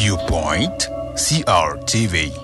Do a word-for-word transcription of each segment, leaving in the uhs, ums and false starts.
Viewpoint, C R T V.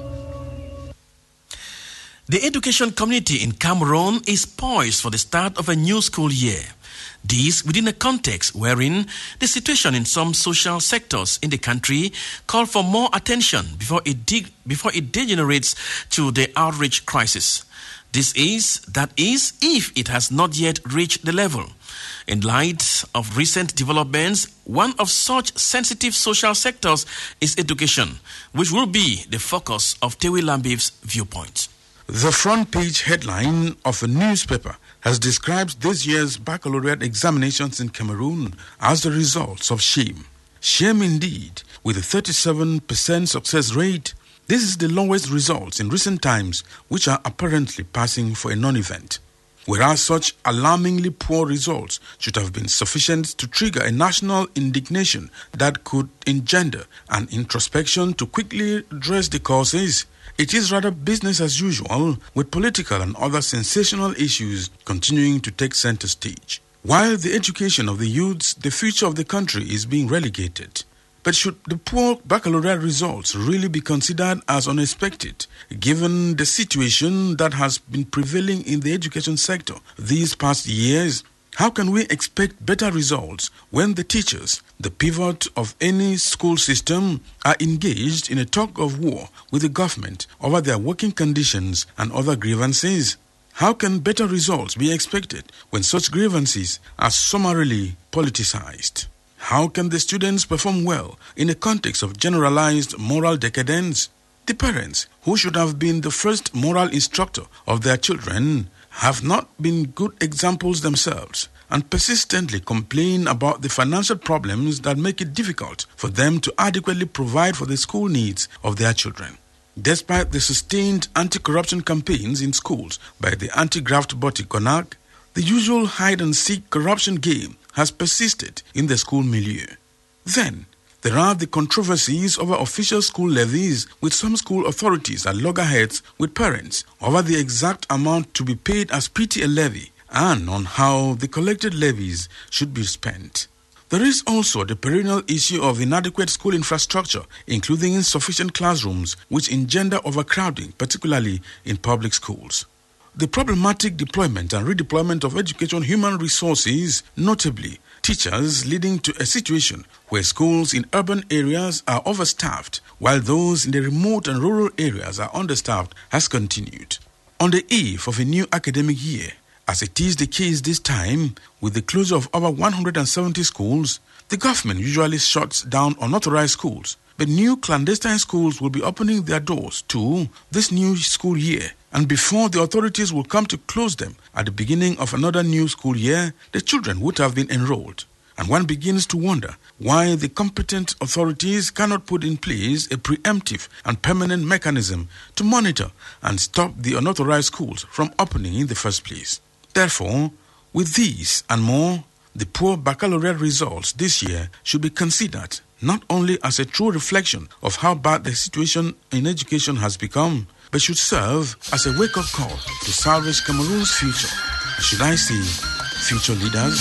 The education community in Cameroon is poised for the start of a new school year. This within a context wherein the situation in some social sectors in the country call for more attention before it, de- before it degenerates to the outreach crisis. This is, that is, if it has not yet reached the level. In light of recent developments, one of such sensitive social sectors is education, which will be the focus of Tewi Lambiv's Viewpoint. The front page headline of a newspaper has described this year's baccalaureate examinations in Cameroon as the results of shame. Shame indeed, with a thirty-seven percent success rate. This is the lowest results in recent times, which are apparently passing for a non-event. Whereas such alarmingly poor results should have been sufficient to trigger a national indignation that could engender an introspection to quickly address the causes, it is rather business as usual, with political and other sensational issues continuing to take center stage. While the education of the youths, the future of the country, is being relegated. But should the poor baccalaureate results really be considered as unexpected, given the situation that has been prevailing in the education sector these past years? How can we expect better results when the teachers, the pivot of any school system, are engaged in a tug of war with the government over their working conditions and other grievances? How can better results be expected when such grievances are summarily politicized? How can the students perform well in a context of generalized moral decadence? The parents, who should have been the first moral instructor of their children, have not been good examples themselves and persistently complain about the financial problems that make it difficult for them to adequately provide for the school needs of their children. Despite the sustained anti-corruption campaigns in schools by the anti-graft body CONAC, the usual hide-and-seek corruption game has persisted in the school milieu. Then, there are the controversies over official school levies, with some school authorities at loggerheads with parents over the exact amount to be paid as P T A levy and on how the collected levies should be spent. There is also the perennial issue of inadequate school infrastructure, including insufficient classrooms, which engender overcrowding, particularly in public schools. The problematic deployment and redeployment of education human resources, notably teachers, leading to a situation where schools in urban areas are overstaffed, while those in the remote and rural areas are understaffed, has continued. On the eve of a new academic year, as it is the case this time, with the closure of over one hundred seventy schools, the government usually shuts down unauthorized schools, but new clandestine schools will be opening their doors to this new school year. And before the authorities will come to close them at the beginning of another new school year, the children would have been enrolled. And one begins to wonder why the competent authorities cannot put in place a preemptive and permanent mechanism to monitor and stop the unauthorized schools from opening in the first place. Therefore, with these and more, the poor baccalaureate results this year should be considered not only as a true reflection of how bad the situation in education has become, but should serve as a wake-up call to salvage Cameroon's future. Should I say, future leaders?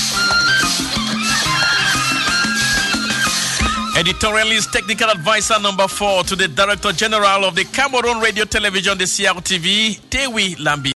Editorialist, technical advisor number four to the Director General of the Cameroon Radio Television, the C R T V, Tewi Lambi.